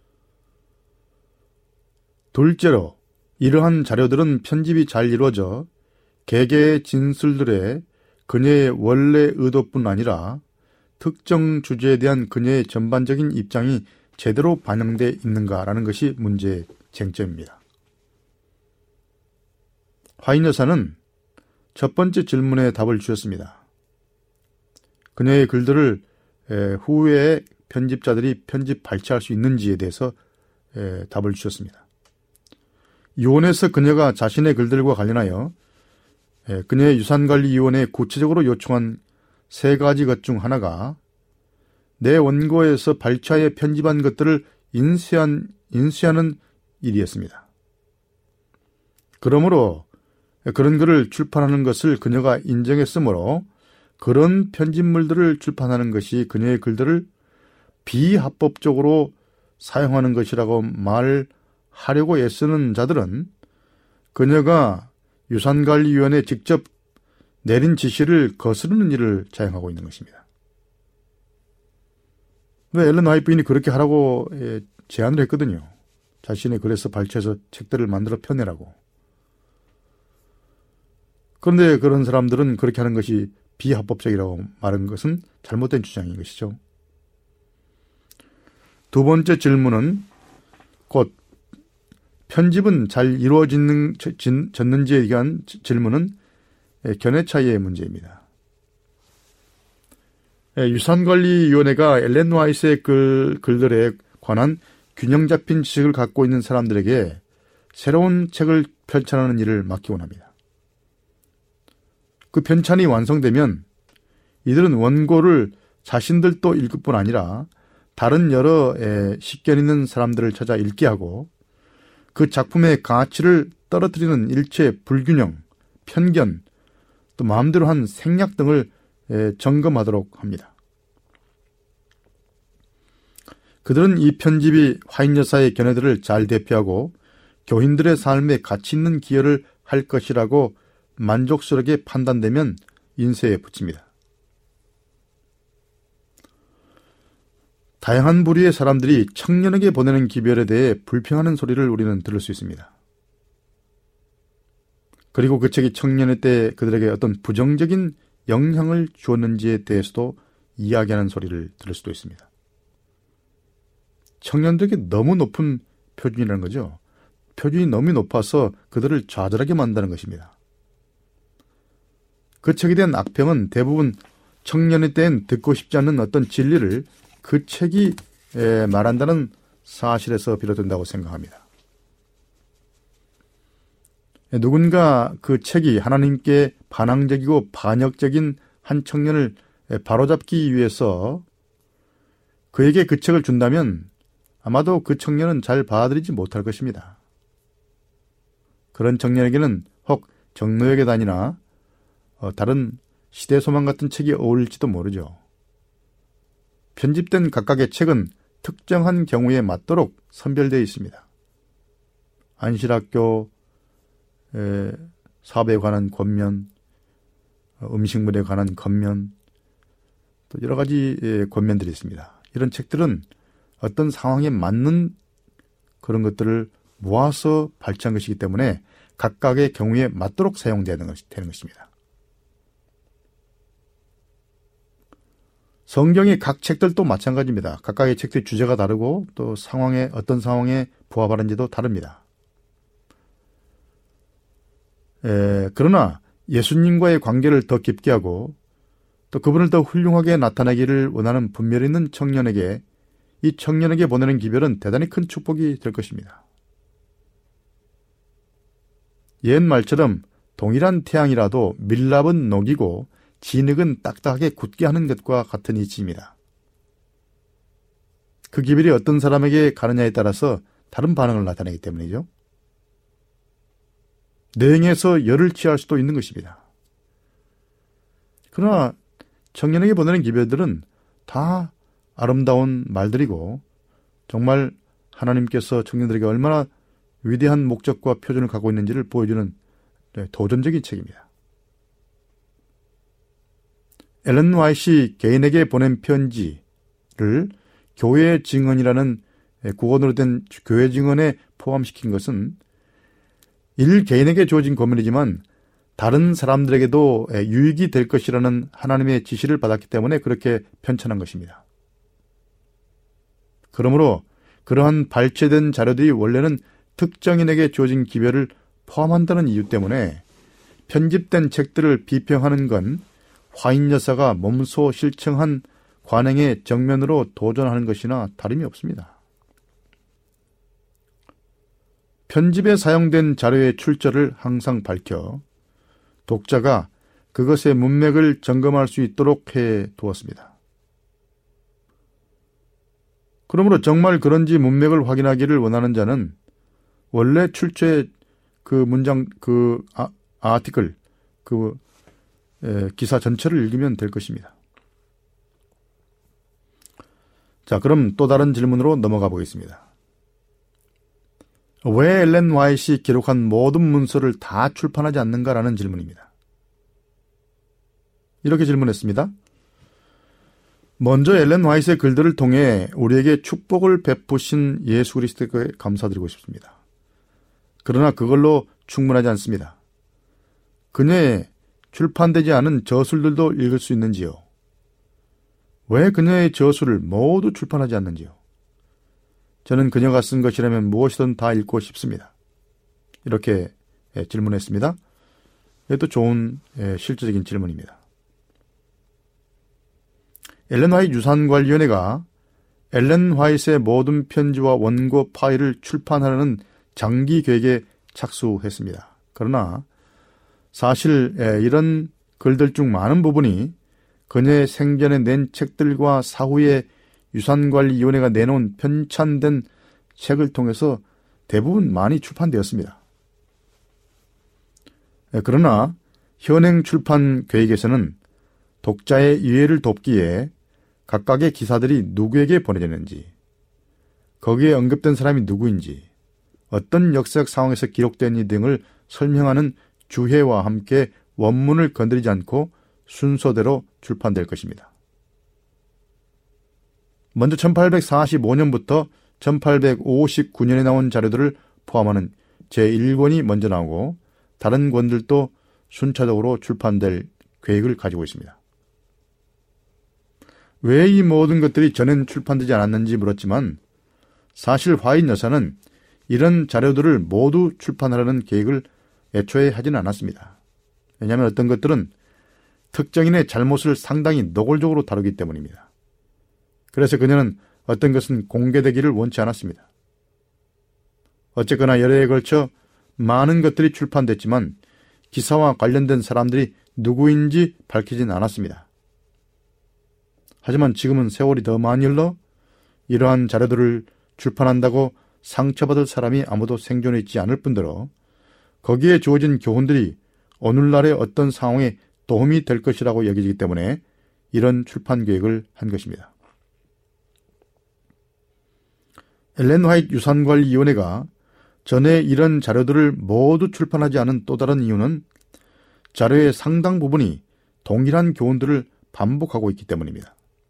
둘째로 이러한 자료들은 편집이 잘 이루어져 개개의 진술들에 그녀의 원래 의도뿐 아니라 특정 주제에 대한 그녀의 전반적인 입장이 제대로 반영되어 있는가라는 것이 문제의 쟁점입니다. 화이트 여사는 첫 번째 질문에 답을 주셨습니다. 그녀의 글들을 후에 편집자들이 편집 발췌할 수 있는지에 대해서 답을 주셨습니다. 유언에서 그녀가 자신의 글들과 관련하여 그녀의 유산관리위원회에 구체적으로 요청한 세 가지 것 중 하나가 내 원고에서 발췌하여 편집한 것들을 인쇄한, 인쇄하는 일이었습니다. 그러므로 그런 글을 출판하는 것을 그녀가 인정했으므로 그런 편집물들을 출판하는 것이 그녀의 글들을 비합법적으로 사용하는 것이라고 말하려고 애쓰는 자들은 그녀가 유산관리위원회에 직접 내린 지시를 거스르는 일을 자행하고 있는 것입니다. 왜 엘렌 화이트 부인이 그렇게 하라고 제안을 했거든요. 자신의 글에서 발췌해서 책들을 만들어 펴내라고. 그런데 그런 사람들은 그렇게 하는 것이 비합법적이라고 말한 것은 잘못된 주장인 것이죠. 두 번째 질문은 곧 편집은 잘 이루어졌는지에 대한 질문은 견해 차이의 문제입니다. 유산관리위원회가 엘렌 화이트의 글, 글들에 관한 균형 잡힌 지식을 갖고 있는 사람들에게 새로운 책을 편찬하는 일을 맡기곤 합니다. 그 편찬이 완성되면 이들은 원고를 자신들도 읽을 뿐 아니라 다른 여러 식견 있는 사람들을 찾아 읽게 하고 그 작품의 가치를 떨어뜨리는 일체 불균형, 편견, 또 마음대로 한 생략 등을 점검하도록 합니다. 그들은 이 편집이 화이트 여사의 견해들을 잘 대표하고 교인들의 삶에 가치 있는 기여를 할 것이라고 만족스럽게 판단되면 인쇄에 붙입니다. 다양한 부류의 사람들이 청년에게 보내는 기별에 대해 불평하는 소리를 우리는 들을 수 있습니다. 그리고 그 책이 청년의 때 그들에게 어떤 부정적인 영향을 주었는지에 대해서도 이야기하는 소리를 들을 수도 있습니다. 청년들에게 너무 높은 표준이라는 거죠. 표준이 너무 높아서 그들을 좌절하게 만드는 것입니다. 그 책에 대한 악평은 대부분 청년의 때엔 듣고 싶지 않는 어떤 진리를 그 책이 말한다는 사실에서 비롯된다고 생각합니다. 누군가 그 책이 하나님께 반항적이고 반역적인 한 청년을 바로잡기 위해서 그에게 그 책을 준다면 아마도 그 청년은 잘 받아들이지 못할 것입니다. 그런 청년에게는 혹 정노역의 단이나 다른 시대소망 같은 책이 어울릴지도 모르죠. 편집된 각각의 책은 특정한 경우에 맞도록 선별되어 있습니다. 안실학교 사업에 관한 권면, 음식물에 관한 권면, 또 여러 가지 권면들이 있습니다. 이런 책들은 어떤 상황에 맞는 그런 것들을 모아서 발췌한 것이기 때문에 각각의 경우에 맞도록 사용되는 것입니다. 성경의 각 책들도 마찬가지입니다. 각각의 책들의 주제가 다르고 또 상황에 어떤 상황에 부합하는지도 다릅니다. 에, 그러나 예수님과의 관계를 더 깊게 하고 또 그분을 더 훌륭하게 나타내기를 원하는 분별 있는 청년에게 이 청년에게 보내는 기별은 대단히 큰 축복이 될 것입니다. 옛 말처럼 동일한 태양이라도 밀랍은 녹이고 진흙은 딱딱하게 굳게 하는 것과 같은 이치입니다. 그 기별이 어떤 사람에게 가느냐에 따라서 다른 반응을 나타내기 때문이죠. 냉해서 열을 취할 수도 있는 것입니다. 그러나 청년에게 보내는 기별들은 다 아름다운 말들이고 정말 하나님께서 청년들에게 얼마나 위대한 목적과 표준을 갖고 있는지를 보여주는 도전적인 책입니다. 엘렌 화이트이 개인에게 보낸 편지를 교회 증언이라는 국어로 된 교회 증언에 포함시킨 것은 일 개인에게 주어진 권면이지만 다른 사람들에게도 유익이 될 것이라는 하나님의 지시를 받았기 때문에 그렇게 편찬한 것입니다. 그러므로 그러한 발췌된 자료들이 원래는 특정인에게 주어진 기별을 포함한다는 이유 때문에 편집된 책들을 비평하는 건 화인 여사가 몸소 실청한 관행의 정면으로 도전하는 것이나 다름이 없습니다. 편집에 사용된 자료의 출처를 항상 밝혀 독자가 그것의 문맥을 점검할 수 있도록 해 두었습니다. 그러므로 정말 그런지 문맥을 확인하기를 원하는 자는 원래 출처의 그 문장, 그 아, 아티클, 그 에, 기사 전체를 읽으면 될 것입니다. 자, 그럼 또 다른 질문으로 넘어가 보겠습니다. 왜 엘렌 화이트이 기록한 모든 문서를 다 출판하지 않는가라는 질문입니다. 이렇게 질문했습니다. 먼저 엘렌 화이트의 글들을 통해 우리에게 축복을 베푸신 예수 그리스도께 감사드리고 싶습니다. 그러나 그걸로 충분하지 않습니다. 그녀의 출판되지 않은 저술들도 읽을 수 있는지요? 왜 그녀의 저술을 모두 출판하지 않는지요? 저는 그녀가 쓴 것이라면 무엇이든 다 읽고 싶습니다. 이렇게 질문했습니다. 이것도 좋은 실질적인 질문입니다. 엘렌 화이트 유산관리위원회가 엘렌 화이트의 모든 편지와 원고 파일을 출판하려는 장기 계획에 착수했습니다. 그러나 사실 이런 글들 중 많은 부분이 그녀의 생전에 낸 책들과 사후에 유산관리위원회가 내놓은 편찬된 책을 통해서 대부분 많이 출판되었습니다. 그러나 현행 출판 계획에서는 독자의 이해를 돕기에 각각의 기사들이 누구에게 보내졌는지, 거기에 언급된 사람이 누구인지, 어떤 역사적 상황에서 기록된지 등을 설명하는 주해와 함께 원문을 건드리지 않고 순서대로 출판될 것입니다. 먼저 천팔백사십오 년부터 천팔백오십구 년에 나온 자료들을 포함하는 제일 권이 먼저 나오고 다른 권들도 순차적으로 출판될 계획을 가지고 있습니다. 왜 이 모든 것들이 전엔 출판되지 않았는지 물었지만 사실 화인 여사는 이런 자료들을 모두 출판하려는 계획을 애초에 하지는 않았습니다. 왜냐하면 어떤 것들은 특정인의 잘못을 상당히 노골적으로 다루기 때문입니다. 그래서 그녀는 어떤 것은 공개되기를 원치 않았습니다. 어쨌거나 여러 해에 걸쳐 많은 것들이 출판됐지만 기사와 관련된 사람들이 누구인지 밝히진 않았습니다. 하지만 지금은 세월이 더 많이 흘러 이러한 자료들을 출판한다고 상처받을 사람이 아무도 생존해 있지 않을 뿐더러 거기에 주어진 교훈들이 오늘날의 어떤 상황에 도움이 될 것이라고 여기기 때문에 이런 출판 계획을 한 것입니다. 엘렌 화이트 유산관리위원회가 전에 이런 자료들을 모두 출판하지 않은 또 다른 이유는 자료의 상당 부분이 동일한 교훈들을 반복하고 있기 때문입니다.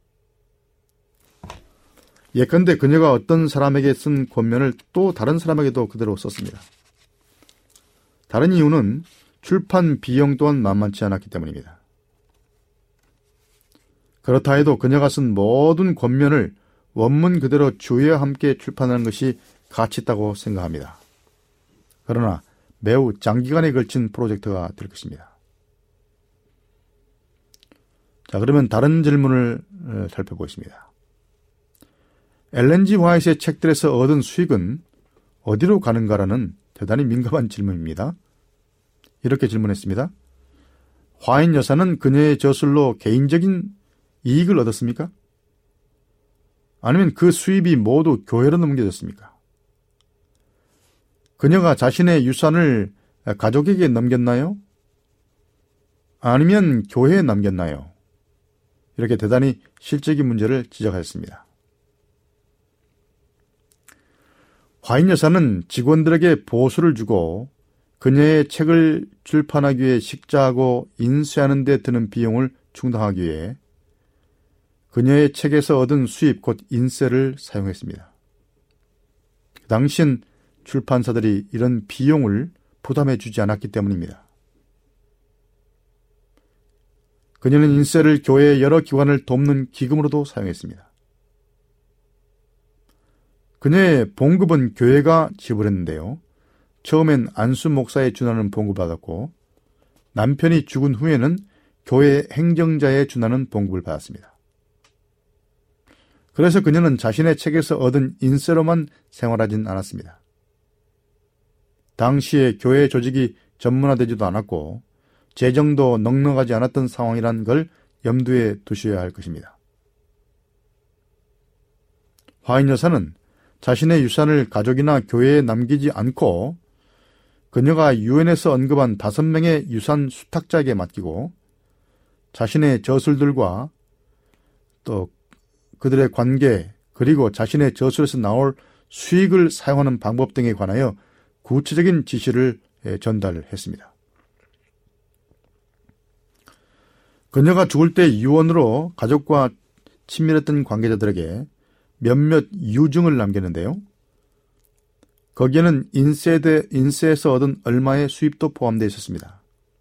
예컨대 그녀가 어떤 사람에게 쓴 권면을 또 다른 사람에게도 그대로 썼습니다. 다른 이유는 출판 비용 또한 만만치 않았기 때문입니다. 그렇다 해도 그녀가 쓴 모든 권면을 원문 그대로 주의와 함께 출판하는 것이 가치 있다고 생각합니다. 그러나 매우 장기간에 걸친 프로젝트가 될 것입니다. 자, 그러면 다른 질문을 살펴보겠습니다. 엘렌 지 화이트의 책들에서 얻은 수익은 어디로 가는가라는 대단히 민감한 질문입니다. 이렇게 질문했습니다. 화이트 여사는 그녀의 저술로 개인적인 이익을 얻었습니까? 아니면 그 수입이 모두 교회로 넘겨졌습니까? 그녀가 자신의 유산을 가족에게 넘겼나요? 아니면 교회에 남겼나요? 이렇게 대단히 실질적인 문제를 지적하였습니다. 화이트 여사는 직원들에게 보수를 주고 그녀의 책을 출판하기 위해 식자하고 인쇄하는 데 드는 비용을 충당하기 위해 그녀의 책에서 얻은 수입 곧 인쇄를 사용했습니다. 그 당시엔 출판사들이 이런 비용을 부담해 주지 않았기 때문입니다. 그녀는 인쇄를 교회의 여러 기관을 돕는 기금으로도 사용했습니다. 그녀의 봉급은 교회가 지불했는데요. 처음엔 안수 목사에 준하는 봉급을 받았고 남편이 죽은 후에는 교회 행정자에 준하는 봉급을 받았습니다. 그래서 그녀는 자신의 책에서 얻은 인쇄로만 생활하진 않았습니다. 당시에 교회 조직이 전문화되지도 않았고 재정도 넉넉하지 않았던 상황이란 걸 염두에 두셔야 할 것입니다. 화이트 여사는 자신의 유산을 가족이나 교회에 남기지 않고 그녀가 유엔에서 언급한 다섯 명의 유산 수탁자에게 맡기고 자신의 저술들과 또 그들의 관계 그리고 자신의 저술에서 나올 수익을 사용하는 방법 등에 관하여 구체적인 지시를 전달했습니다. 그녀가 죽을 때 유언으로 가족과 친밀했던 관계자들에게 몇몇 유증을 남겼는데요. 거기에는 인쇄대, 인쇄에서 얻은 얼마의 수입도 포함되어 있었습니다.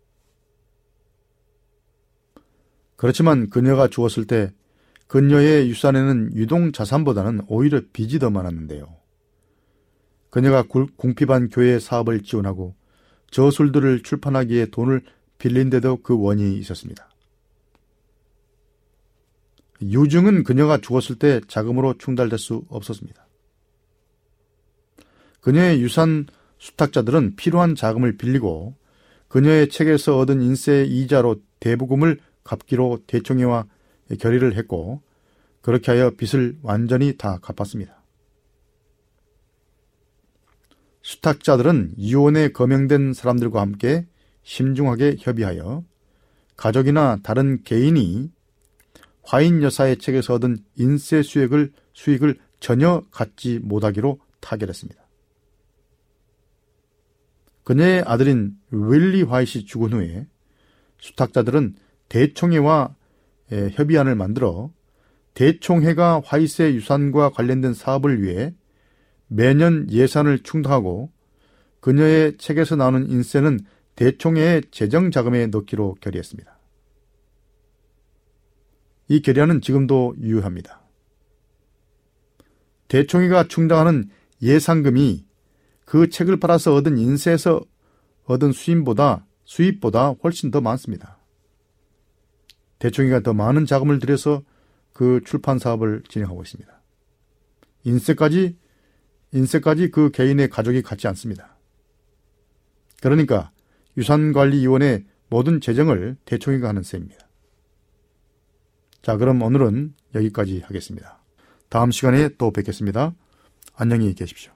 그렇지만 그녀가 죽었을 때 그녀의 유산에는 유동 자산보다는 오히려 빚이 더 많았는데요. 그녀가 궁핍한 교회 사업을 지원하고 저술들을 출판하기에 돈을 빌린 데도 그 원인이 있었습니다. 유증은 그녀가 죽었을 때 자금으로 충당될 수 없었습니다. 그녀의 유산 수탁자들은 필요한 자금을 빌리고 그녀의 책에서 얻은 인쇄 이자로 대부금을 갚기로 대총회와 결의를 했고 그렇게 하여 빚을 완전히 다 갚았습니다. 수탁자들은 유언에 거명된 사람들과 함께 심중하게 협의하여 가족이나 다른 개인이 화이트 여사의 책에서 얻은 인쇄 수익을, 수익을 전혀 갖지 못하기로 타결했습니다. 그녀의 아들인 윌리 화이트이 죽은 후에 수탁자들은 대총회와 협의안을 만들어 대총회가 화이트의 유산과 관련된 사업을 위해 매년 예산을 충당하고 그녀의 책에서 나오는 인쇄는 대총회의 재정자금에 넣기로 결의했습니다. 이 결의안은 지금도 유효합니다. 대총회가 충당하는 예산금이 그 책을 팔아서 얻은 인쇄에서 얻은 수입보다, 수입보다 훨씬 더 많습니다. 대총회가 더 많은 자금을 들여서 그 출판 사업을 진행하고 있습니다. 인쇄까지, 인쇄까지 그 개인의 가족이 갖지 않습니다. 그러니까 유산관리위원회 모든 재정을 대총회가 하는 셈입니다. 자, 그럼 오늘은 여기까지 하겠습니다. 다음 시간에 또 뵙겠습니다. 안녕히 계십시오.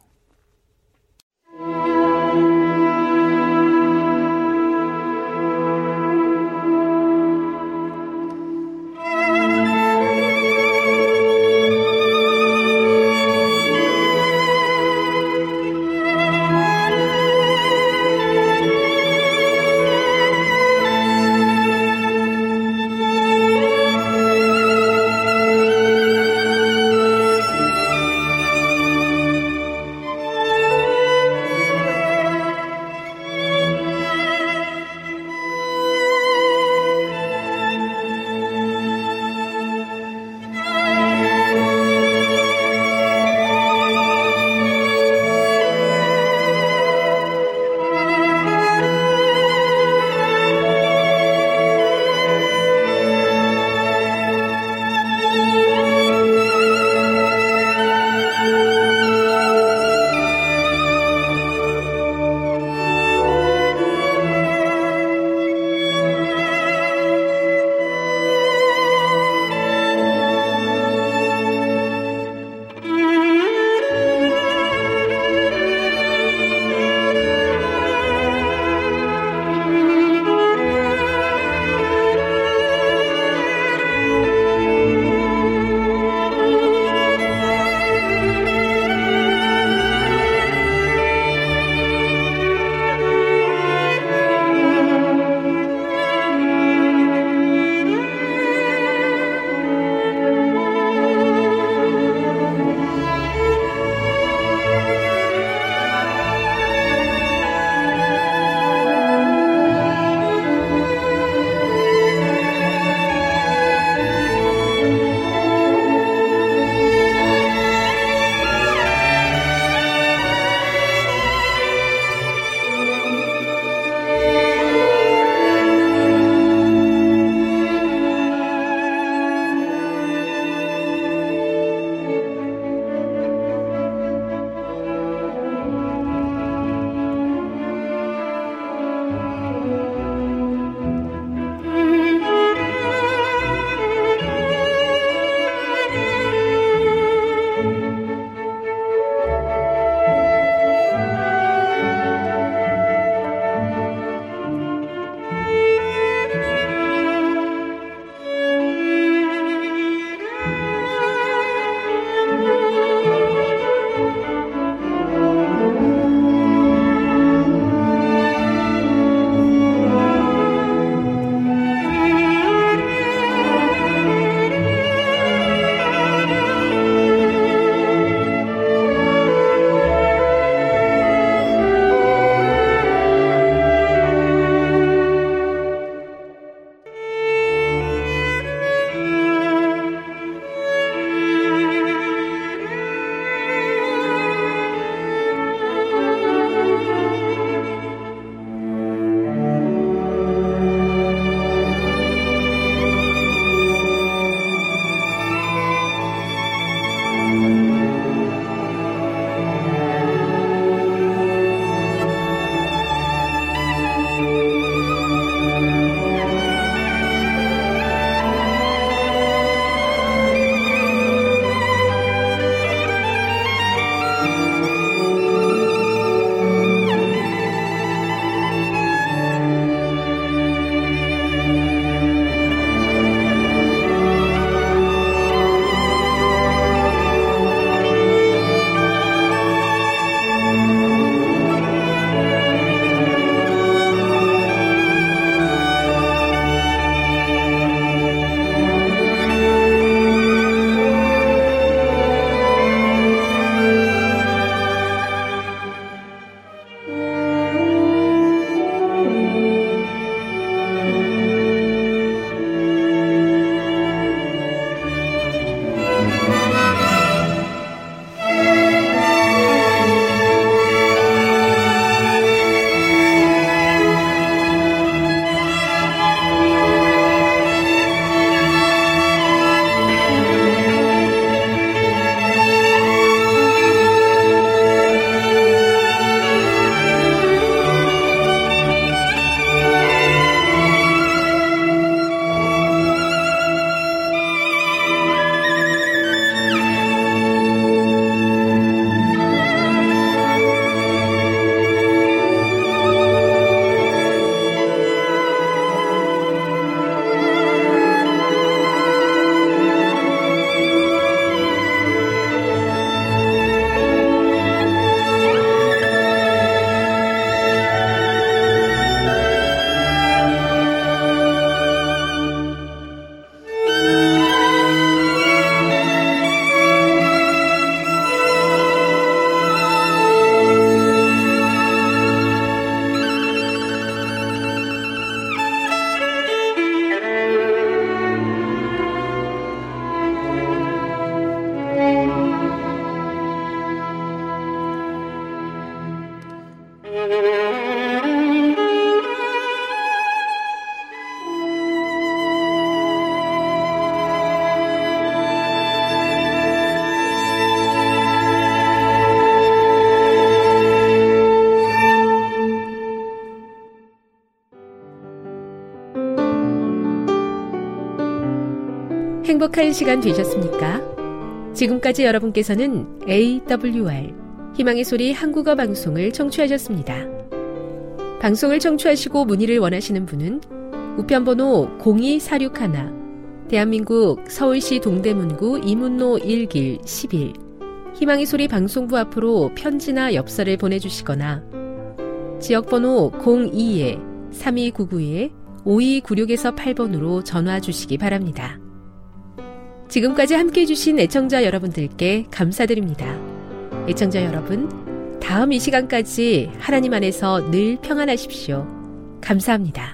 행복한 시간 되셨습니까? 지금까지 여러분께서는 에이더블유알 희망의 소리 한국어 방송을 청취하셨습니다. 방송을 청취하시고 문의를 원하시는 분은 우편번호 공이사육일 대한민국 서울시 동대문구 이문로 일 길 십일 희망의 소리 방송부 앞으로 편지나 엽서를 보내주시거나 지역번호 공이 삼이구구 오이구육 팔 번으로 전화 주시기 바랍니다. 지금까지 함께해 주신 애청자 여러분들께 감사드립니다. 애청자 여러분, 다음 이 시간까지 하나님 안에서 늘 평안하십시오. 감사합니다.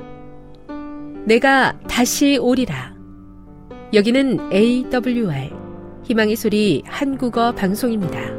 내가 다시 오리라. 여기는 에이더블유알 희망의 소리 한국어 방송입니다.